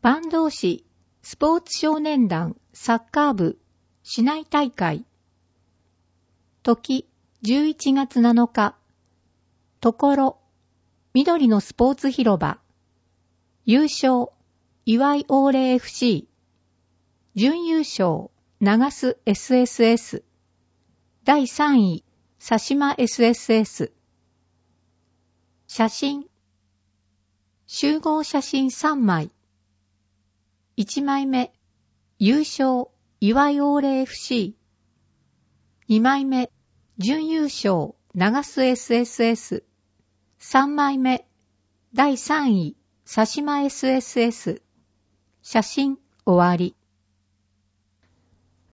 坂東市スポーツ少年団サッカー部市内大会。時11月7日。ところ緑のスポーツ広場。優勝岩井オーレ FC。準優勝長須 SSS。第3位佐島 SSS。写真。集合写真3枚。1枚目、優勝、岩井オーレ FC。2枚目、準優勝、長須 SSS。3枚目、第3位、佐島 SSS。写真、終わり。